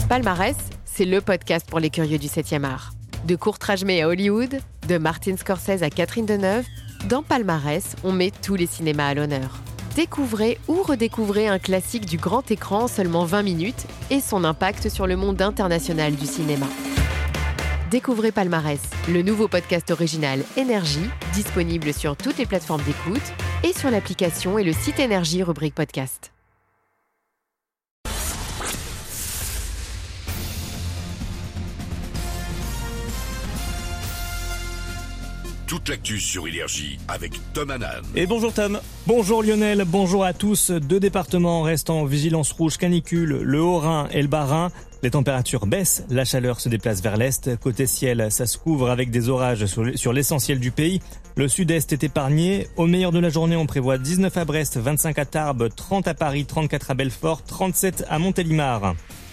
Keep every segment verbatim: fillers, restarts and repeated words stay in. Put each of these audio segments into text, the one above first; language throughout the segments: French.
Palmarès, c'est le podcast pour les curieux du septième art. De Kurt Rajmé à Hollywood, de Martin Scorsese à Catherine Deneuve, dans Palmarès, on met tous les cinémas à l'honneur. Découvrez ou redécouvrez un classique du grand écran en seulement vingt minutes et son impact sur le monde international du cinéma. Découvrez Palmarès, le nouveau podcast original Énergie, disponible sur toutes les plateformes d'écoute et sur l'application et le site Énergie rubrique podcast. Toute l'actu sur Énergie avec Tom Hanan. Et bonjour Tom, bonjour Lionel, bonjour à tous. Deux départements restent en vigilance rouge canicule, le Haut-Rhin et le Bas-Rhin. Les températures baissent, la chaleur se déplace vers l'est. Côté ciel, ça se couvre avec des orages sur l'essentiel du pays. Le sud-est est épargné. Au meilleur de la journée, on prévoit dix-neuf à Brest, vingt-cinq à Tarbes, trente à Paris, trente-quatre à Belfort, trente-sept à Montélimar.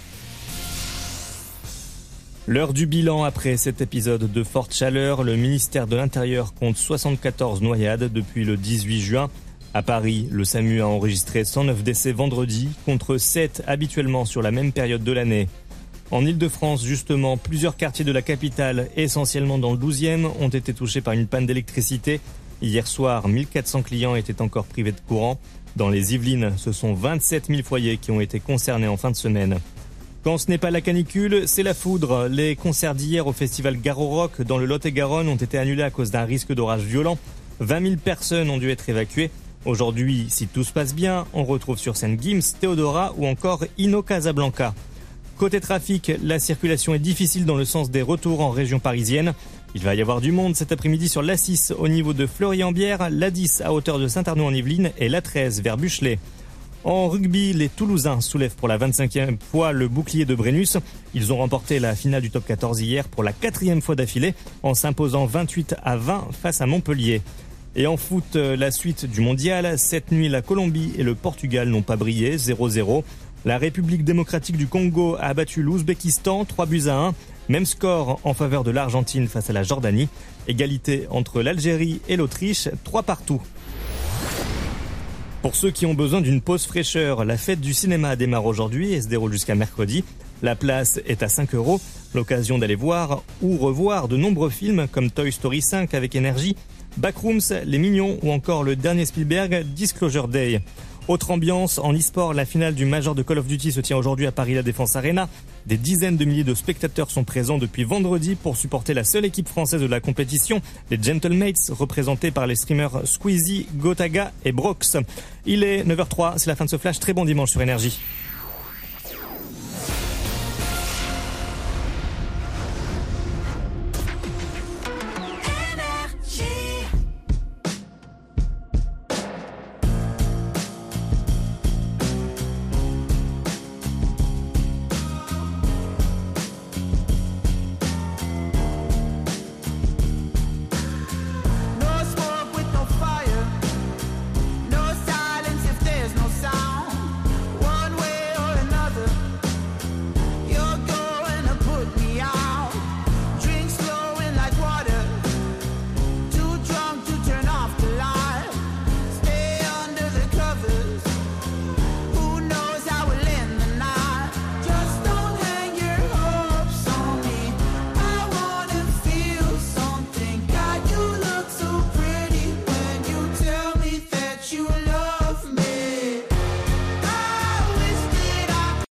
L'heure du bilan après cet épisode de forte chaleur, le ministère de l'Intérieur compte soixante-quatorze noyades depuis le dix-huit juin. À Paris, le SAMU a enregistré cent neuf décès vendredi, contre sept habituellement sur la même période de l'année. En Île-de-France, justement, plusieurs quartiers de la capitale, essentiellement dans le douzième, ont été touchés par une panne d'électricité. Hier soir, mille quatre cents clients étaient encore privés de courant. Dans les Yvelines, ce sont vingt-sept mille foyers qui ont été concernés en fin de semaine. Quand ce n'est pas la canicule, c'est la foudre. Les concerts d'hier au festival Garo Rock dans le Lot-et-Garonne ont été annulés à cause d'un risque d'orage violent. vingt mille personnes ont dû être évacuées. Aujourd'hui, si tout se passe bien, on retrouve sur scène Gims, Théodora ou encore Inno Casablanca. Côté trafic, la circulation est difficile dans le sens des retours en région parisienne. Il va y avoir du monde cet après-midi sur l'A six au niveau de Fleury-en-Bière, l'A dix à hauteur de Saint-Arnaud-en-Yvelines et l'A treize vers Buchelet. En rugby, les Toulousains soulèvent pour la vingt-cinquième fois le bouclier de Brennus. Ils ont remporté la finale du top quatorze hier pour la quatrième fois d'affilée en s'imposant vingt-huit à vingt face à Montpellier. Et en foot, la suite du mondial. Cette nuit, la Colombie et le Portugal n'ont pas brillé, zéro zéro. La République démocratique du Congo a battu l'Ouzbékistan, trois buts à un. Même score en faveur de l'Argentine face à la Jordanie. Égalité entre l'Algérie et l'Autriche, trois partout. Pour ceux qui ont besoin d'une pause fraîcheur, la fête du cinéma démarre aujourd'hui et se déroule jusqu'à mercredi. La place est à cinq euros, l'occasion d'aller voir ou revoir de nombreux films comme Toy Story cinq avec Énergie, Backrooms, Les Mignons ou encore le dernier Spielberg, Disclosure Day. Autre ambiance, en e-sport, la finale du Major de Call of Duty se tient aujourd'hui à Paris La Défense Arena. Des dizaines de milliers de spectateurs sont présents depuis vendredi pour supporter la seule équipe française de la compétition, les Gentlemates, représentés par les streamers Squeezie, Gotaga et Brox. Il est neuf heures zéro trois, c'est la fin de ce flash. Très bon dimanche sur Énergie.